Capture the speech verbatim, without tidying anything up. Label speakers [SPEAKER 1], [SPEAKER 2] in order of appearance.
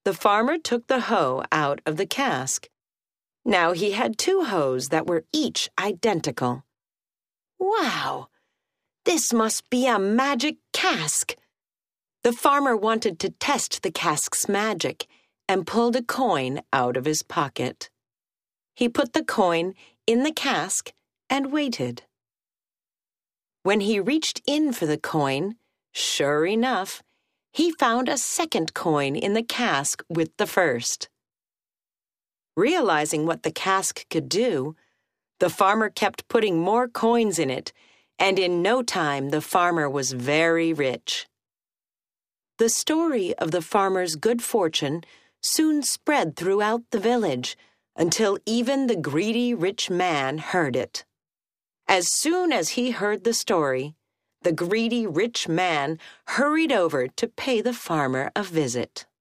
[SPEAKER 1] The farmer took the hoe out of the cask. Now he had two hoes that were each identical. Wow! This must be a magic cask! The farmer wanted to test the cask's magic and pulled a coin out of his pocket. He put the coin in the cask and waited. When he reached in for the coin, sure enough, he found a second coin in the cask with the first. Realizing what the cask could do, the farmer kept putting more coins in it, and in no time the farmer was very rich. The story of the farmer's good fortune soon spread throughout the village until even the greedy rich man heard it. As soon as he heard the story, the greedy rich man hurried over to pay the farmer a visit.